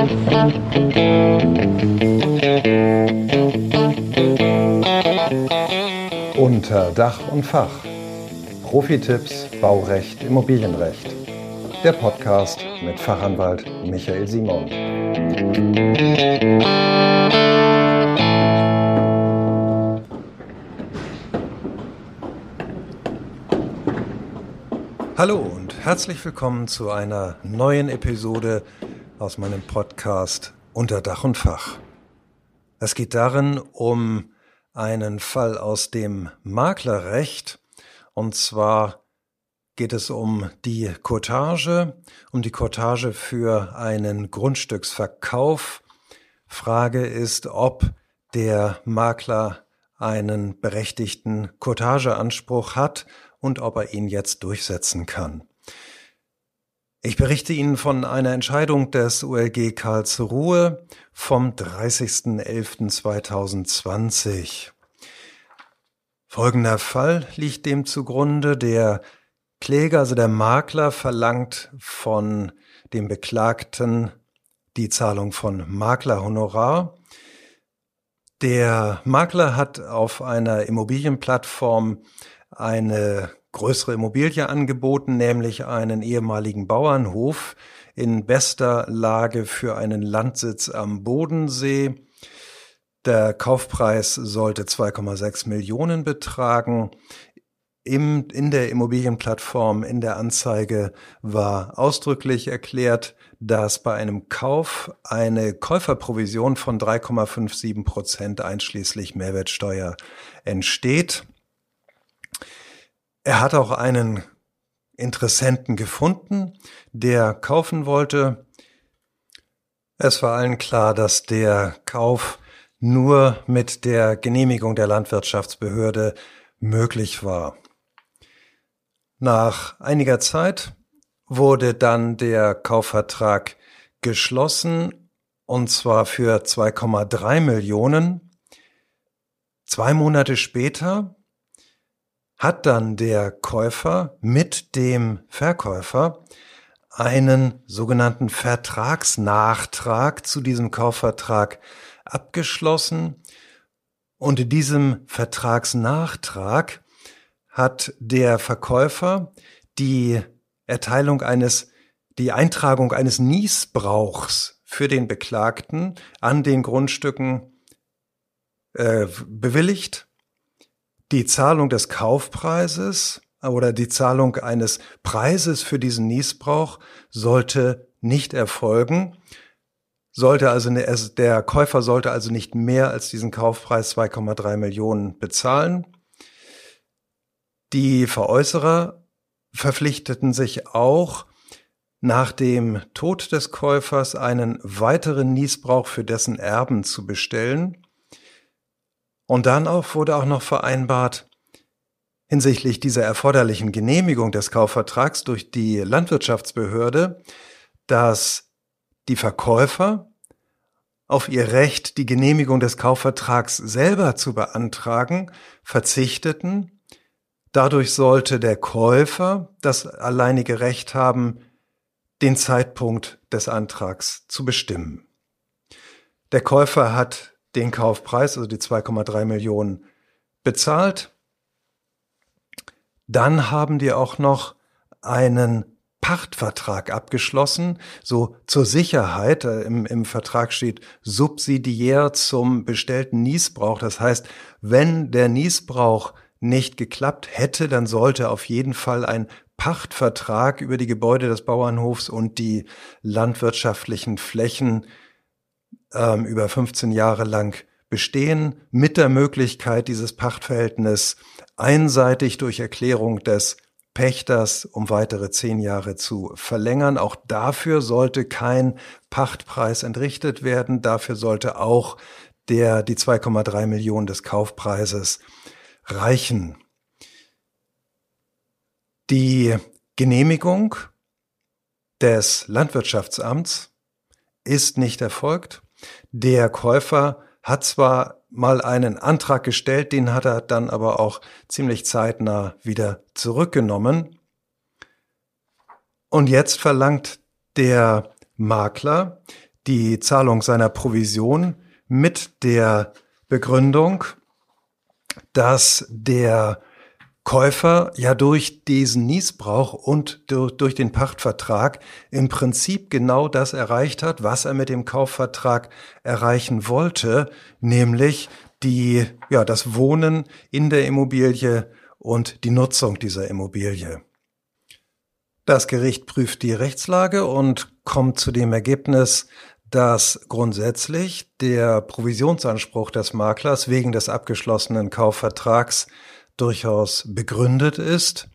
Unter Dach und Fach. Profitipps, Baurecht, Immobilienrecht. Der Podcast mit Fachanwalt Michael Simon. Hallo und herzlich willkommen zu einer neuen Episode aus meinem Podcast Unter Dach und Fach. Es geht darin um einen Fall aus dem Maklerrecht, und zwar geht es um die Kurtage für einen Grundstücksverkauf. Frage ist, ob der Makler einen berechtigten Kurtageanspruch hat und ob er ihn jetzt durchsetzen kann. Ich berichte Ihnen von einer Entscheidung des OLG Karlsruhe vom 30.11.2020. Folgender Fall liegt dem zugrunde. Der Kläger, also der Makler, verlangt von dem Beklagten die Zahlung von Maklerhonorar. Der Makler hat auf einer Immobilienplattform eine größere Immobilie angeboten, nämlich einen ehemaligen Bauernhof in bester Lage für einen Landsitz am Bodensee. Der Kaufpreis sollte 2,6 Millionen betragen. In der Immobilienplattform, in der Anzeige war ausdrücklich erklärt, dass bei einem Kauf eine Käuferprovision von 3,57% einschließlich Mehrwertsteuer entsteht. Er hat auch einen Interessenten gefunden, der kaufen wollte. Es war allen klar, dass der Kauf nur mit der Genehmigung der Landwirtschaftsbehörde möglich war. Nach einiger Zeit wurde dann der Kaufvertrag geschlossen, und zwar für 2,3 Millionen. 2 Monate später hat dann der Käufer mit dem Verkäufer einen sogenannten Vertragsnachtrag zu diesem Kaufvertrag abgeschlossen. Und in diesem Vertragsnachtrag hat der Verkäufer die Eintragung eines Nießbrauchs für den Beklagten an den Grundstücken bewilligt. Die Zahlung des Kaufpreises oder die Zahlung eines Preises für diesen Nießbrauch sollte nicht erfolgen. Der Käufer sollte also nicht mehr als diesen Kaufpreis 2,3 Millionen bezahlen. Die Veräußerer verpflichteten sich auch, nach dem Tod des Käufers einen weiteren Nießbrauch für dessen Erben zu bestellen. Und dann wurde auch noch vereinbart, hinsichtlich dieser erforderlichen Genehmigung des Kaufvertrags durch die Landwirtschaftsbehörde, dass die Verkäufer auf ihr Recht, die Genehmigung des Kaufvertrags selber zu beantragen, verzichteten. Dadurch sollte der Käufer das alleinige Recht haben, den Zeitpunkt des Antrags zu bestimmen. Der Käufer hat den Kaufpreis, also die 2,3 Millionen, bezahlt. Dann haben die auch noch einen Pachtvertrag abgeschlossen, so zur Sicherheit. Im Vertrag steht subsidiär zum bestellten Nießbrauch. Das heißt, wenn der Nießbrauch nicht geklappt hätte, dann sollte auf jeden Fall ein Pachtvertrag über die Gebäude des Bauernhofs und die landwirtschaftlichen Flächen über 15 Jahre lang bestehen, mit der Möglichkeit, dieses Pachtverhältnis einseitig durch Erklärung des Pächters um weitere 10 Jahre zu verlängern. Auch dafür sollte kein Pachtpreis entrichtet werden. Dafür sollte auch die 2,3 Millionen des Kaufpreises reichen. Die Genehmigung des Landwirtschaftsamts ist nicht erfolgt. Der Käufer hat zwar mal einen Antrag gestellt, den hat er dann aber auch ziemlich zeitnah wieder zurückgenommen. Und jetzt verlangt der Makler die Zahlung seiner Provision mit der Begründung, dass der Käufer ja durch diesen Niesbrauch und durch den Pachtvertrag im Prinzip genau das erreicht hat, was er mit dem Kaufvertrag erreichen wollte, nämlich das Wohnen in der Immobilie und die Nutzung dieser Immobilie. Das Gericht prüft die Rechtslage und kommt zu dem Ergebnis, dass grundsätzlich der Provisionsanspruch des Maklers wegen des abgeschlossenen Kaufvertrags durchaus begründet ist,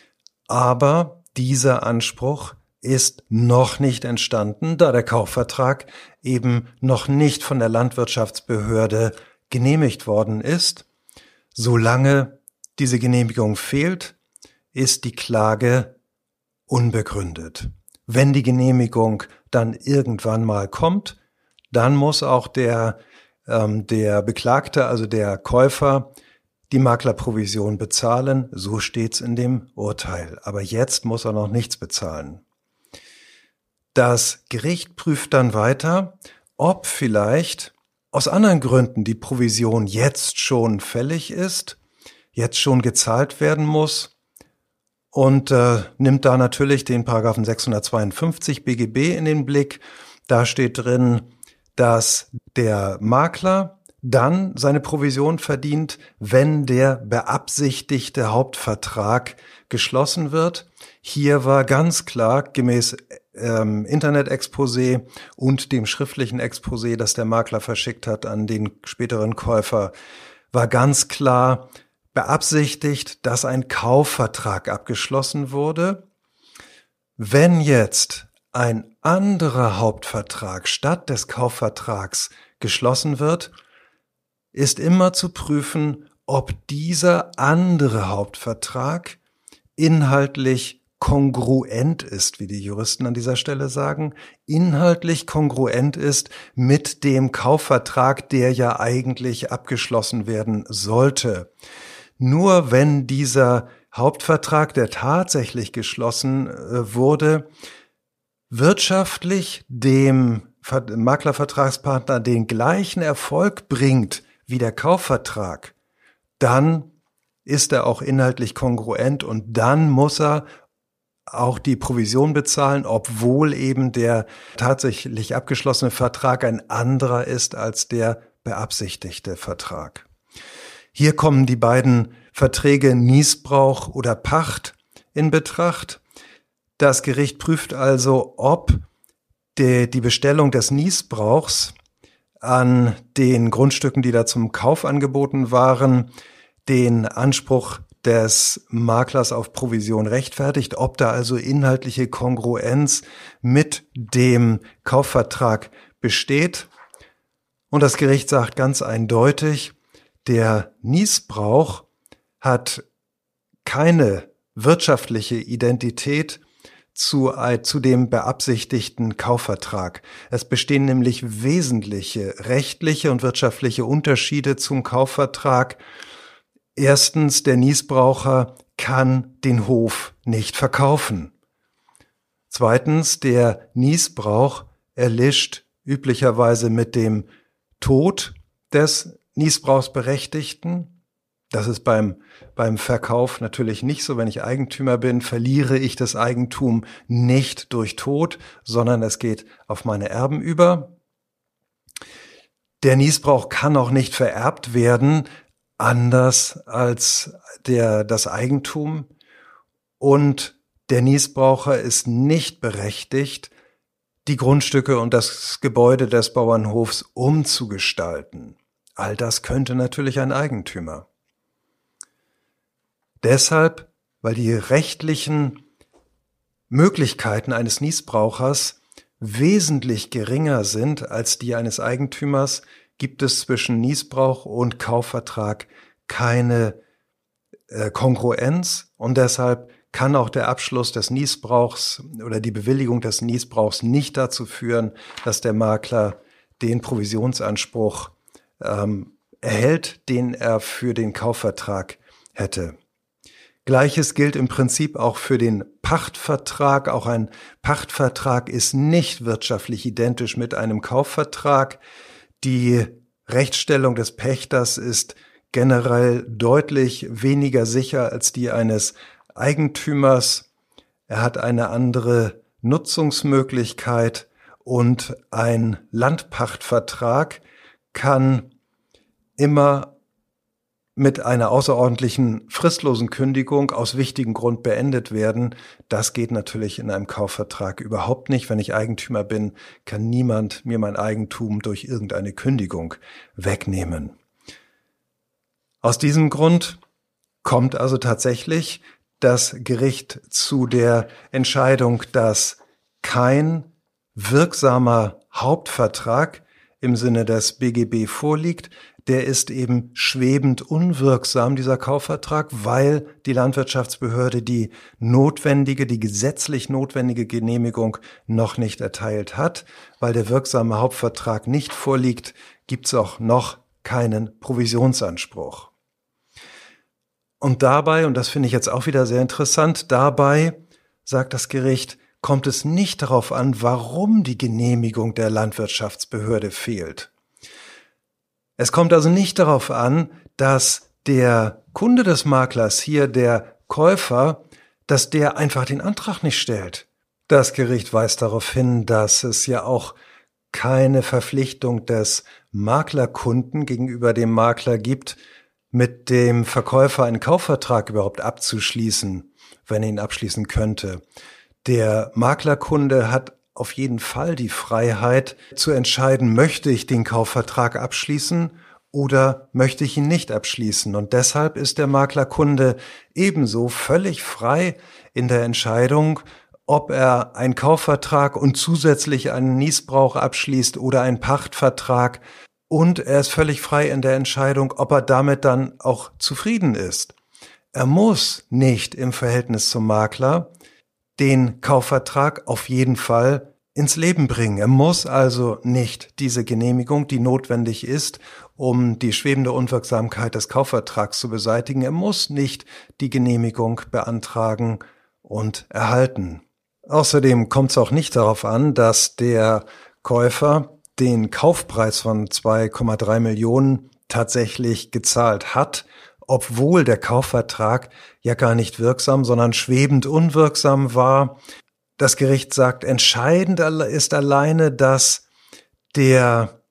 aber dieser Anspruch ist noch nicht entstanden, da der Kaufvertrag eben noch nicht von der Landwirtschaftsbehörde genehmigt worden ist. Solange diese Genehmigung fehlt, ist die Klage unbegründet. Wenn die Genehmigung dann irgendwann mal kommt, dann muss auch der Beklagte, also der Käufer, die Maklerprovision bezahlen, so steht's in dem Urteil. Aber jetzt muss er noch nichts bezahlen. Das Gericht prüft dann weiter, ob vielleicht aus anderen Gründen die Provision jetzt schon fällig ist, jetzt schon gezahlt werden muss und nimmt da natürlich den Paragraphen 652 BGB in den Blick. Da steht drin, dass der Makler dann seine Provision verdient, wenn der beabsichtigte Hauptvertrag geschlossen wird. Hier war ganz klar, gemäß Internet-Exposé und dem schriftlichen Exposé, das der Makler verschickt hat an den späteren Käufer, war ganz klar beabsichtigt, dass ein Kaufvertrag abgeschlossen wurde. Wenn jetzt ein anderer Hauptvertrag statt des Kaufvertrags geschlossen wird, ist immer zu prüfen, ob dieser andere Hauptvertrag inhaltlich kongruent ist, wie die Juristen an dieser Stelle sagen, inhaltlich kongruent ist mit dem Kaufvertrag, der ja eigentlich abgeschlossen werden sollte. Nur wenn dieser Hauptvertrag, der tatsächlich geschlossen wurde, wirtschaftlich dem Maklervertragspartner den gleichen Erfolg bringt wie der Kaufvertrag, dann ist er auch inhaltlich kongruent und dann muss er auch die Provision bezahlen, obwohl eben der tatsächlich abgeschlossene Vertrag ein anderer ist als der beabsichtigte Vertrag. Hier kommen die beiden Verträge Niesbrauch oder Pacht in Betracht. Das Gericht prüft also, ob die Bestellung des Niesbrauchs an den Grundstücken, die da zum Kauf angeboten waren, den Anspruch des Maklers auf Provision rechtfertigt, ob da also inhaltliche Kongruenz mit dem Kaufvertrag besteht. Und das Gericht sagt ganz eindeutig, der Niesbrauch hat keine wirtschaftliche Identität zu dem beabsichtigten Kaufvertrag. Es bestehen nämlich wesentliche rechtliche und wirtschaftliche Unterschiede zum Kaufvertrag. Erstens, der Niesbraucher kann den Hof nicht verkaufen. Zweitens, der Niesbrauch erlischt üblicherweise mit dem Tod des Niesbrauchsberechtigten. Das ist beim Verkauf natürlich nicht so. Wenn ich Eigentümer bin, verliere ich das Eigentum nicht durch Tod, sondern es geht auf meine Erben über. Der Niesbrauch kann auch nicht vererbt werden, anders als das Eigentum. Und der Niesbraucher ist nicht berechtigt, die Grundstücke und das Gebäude des Bauernhofs umzugestalten. All das könnte natürlich ein Eigentümer. Deshalb, weil die rechtlichen Möglichkeiten eines Niesbrauchers wesentlich geringer sind als die eines Eigentümers, gibt es zwischen Niesbrauch und Kaufvertrag keine Kongruenz und deshalb kann auch der Abschluss des Niesbrauchs oder die Bewilligung des Niesbrauchs nicht dazu führen, dass der Makler den Provisionsanspruch erhält, den er für den Kaufvertrag hätte. Gleiches gilt im Prinzip auch für den Pachtvertrag. Auch ein Pachtvertrag ist nicht wirtschaftlich identisch mit einem Kaufvertrag. Die Rechtsstellung des Pächters ist generell deutlich weniger sicher als die eines Eigentümers. Er hat eine andere Nutzungsmöglichkeit und ein Landpachtvertrag kann immer mit einer außerordentlichen fristlosen Kündigung aus wichtigem Grund beendet werden. Das geht natürlich in einem Kaufvertrag überhaupt nicht. Wenn ich Eigentümer bin, kann niemand mir mein Eigentum durch irgendeine Kündigung wegnehmen. Aus diesem Grund kommt also tatsächlich das Gericht zu der Entscheidung, dass kein wirksamer Hauptvertrag im Sinne des BGB vorliegt. Der ist eben schwebend unwirksam, dieser Kaufvertrag, weil die Landwirtschaftsbehörde die gesetzlich notwendige Genehmigung noch nicht erteilt hat. Weil der wirksame Hauptvertrag nicht vorliegt, gibt es auch noch keinen Provisionsanspruch. Und dabei, und das finde ich jetzt auch wieder sehr interessant, dabei, sagt das Gericht, kommt es nicht darauf an, warum die Genehmigung der Landwirtschaftsbehörde fehlt. Es kommt also nicht darauf an, dass der Kunde des Maklers, hier der Käufer, dass der einfach den Antrag nicht stellt. Das Gericht weist darauf hin, dass es ja auch keine Verpflichtung des Maklerkunden gegenüber dem Makler gibt, mit dem Verkäufer einen Kaufvertrag überhaupt abzuschließen, wenn er ihn abschließen könnte. Der Maklerkunde hat auf jeden Fall die Freiheit zu entscheiden, möchte ich den Kaufvertrag abschließen oder möchte ich ihn nicht abschließen. Und deshalb ist der Maklerkunde ebenso völlig frei in der Entscheidung, ob er einen Kaufvertrag und zusätzlich einen Niesbrauch abschließt oder einen Pachtvertrag. Und er ist völlig frei in der Entscheidung, ob er damit dann auch zufrieden ist. Er muss nicht im Verhältnis zum Makler den Kaufvertrag auf jeden Fall ins Leben bringen. Er muss also nicht diese Genehmigung, die notwendig ist, um die schwebende Unwirksamkeit des Kaufvertrags zu beseitigen. Er muss nicht die Genehmigung beantragen und erhalten. Außerdem kommt es auch nicht darauf an, dass der Käufer den Kaufpreis von 2,3 Millionen tatsächlich gezahlt hat, obwohl der Kaufvertrag ja gar nicht wirksam, sondern schwebend unwirksam war. Das Gericht sagt, entscheidend ist alleine, dass der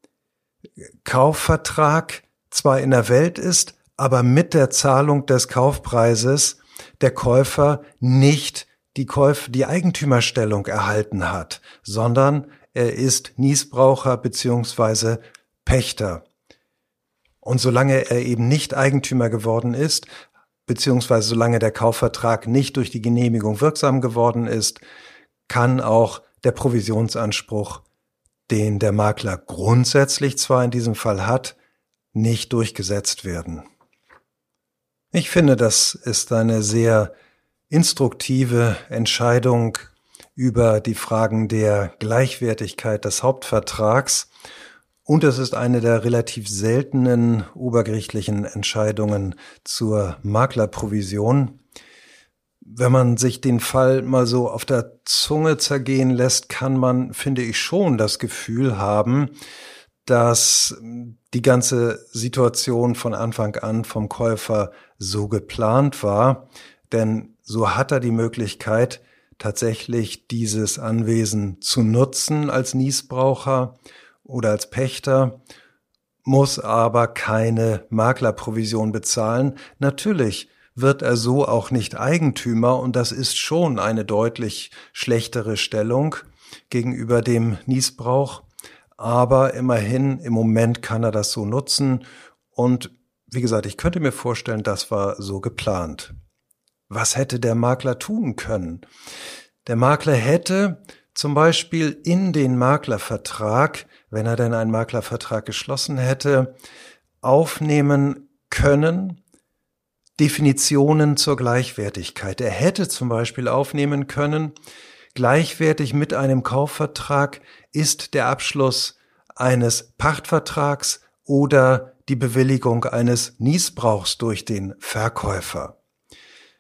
Kaufvertrag zwar in der Welt ist, aber mit der Zahlung des Kaufpreises der Käufer nicht die Eigentümerstellung erhalten hat, sondern er ist Niesbraucher bzw. Pächter. Und solange er eben nicht Eigentümer geworden ist, beziehungsweise solange der Kaufvertrag nicht durch die Genehmigung wirksam geworden ist, kann auch der Provisionsanspruch, den der Makler grundsätzlich zwar in diesem Fall hat, nicht durchgesetzt werden. Ich finde, das ist eine sehr instruktive Entscheidung über die Fragen der Gleichwertigkeit des Hauptvertrags. Und es ist eine der relativ seltenen obergerichtlichen Entscheidungen zur Maklerprovision. Wenn man sich den Fall mal so auf der Zunge zergehen lässt, kann man, finde ich, schon das Gefühl haben, dass die ganze Situation von Anfang an vom Käufer so geplant war. Denn so hat er die Möglichkeit, tatsächlich dieses Anwesen zu nutzen als Niesbraucher oder als Pächter, muss aber keine Maklerprovision bezahlen. Natürlich wird er so auch nicht Eigentümer und das ist schon eine deutlich schlechtere Stellung gegenüber dem Niesbrauch. Aber immerhin, im Moment kann er das so nutzen und wie gesagt, ich könnte mir vorstellen, das war so geplant. Was hätte der Makler tun können? Der Makler hätte zum Beispiel in den Maklervertrag, wenn er denn einen Maklervertrag geschlossen hätte, aufnehmen können Definitionen zur Gleichwertigkeit. Er hätte zum Beispiel aufnehmen können, gleichwertig mit einem Kaufvertrag ist der Abschluss eines Pachtvertrags oder die Bewilligung eines Niesbrauchs durch den Verkäufer.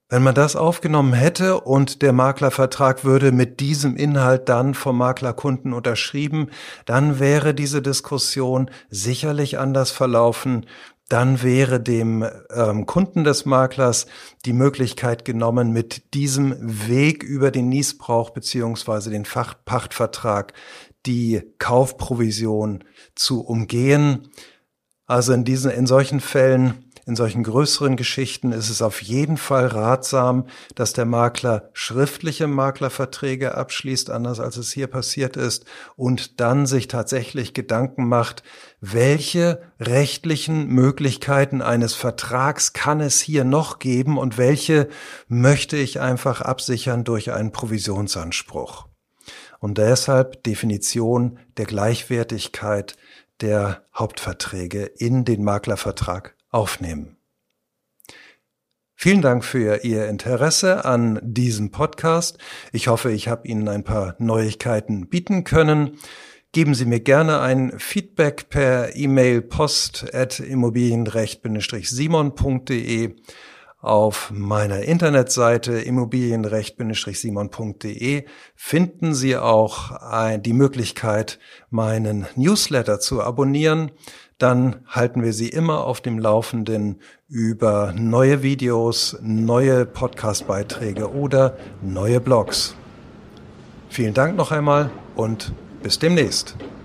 Wenn man das aufgenommen hätte und der Maklervertrag würde mit diesem Inhalt dann vom Maklerkunden unterschrieben, dann wäre diese Diskussion sicherlich anders verlaufen. Dann wäre dem Kunden des Maklers die Möglichkeit genommen, mit diesem Weg über den Niesbrauch beziehungsweise den Pachtvertrag die Kaufprovision zu umgehen. Also in solchen Fällen, in solchen größeren Geschichten ist es auf jeden Fall ratsam, dass der Makler schriftliche Maklerverträge abschließt, anders als es hier passiert ist, und dann sich tatsächlich Gedanken macht, welche rechtlichen Möglichkeiten eines Vertrags kann es hier noch geben und welche möchte ich einfach absichern durch einen Provisionsanspruch. Und deshalb Definition der Gleichwertigkeit der Hauptverträge in den Maklervertrag aufnehmen. Vielen Dank für Ihr Interesse an diesem Podcast. Ich hoffe, ich habe Ihnen ein paar Neuigkeiten bieten können. Geben Sie mir gerne ein Feedback per E-Mail post@immobilienrecht-simon.de. Auf meiner Internetseite immobilienrecht-simon.de finden Sie auch die Möglichkeit, meinen Newsletter zu abonnieren. Dann halten wir Sie immer auf dem Laufenden über neue Videos, neue Podcast-Beiträge oder neue Blogs. Vielen Dank noch einmal und bis demnächst.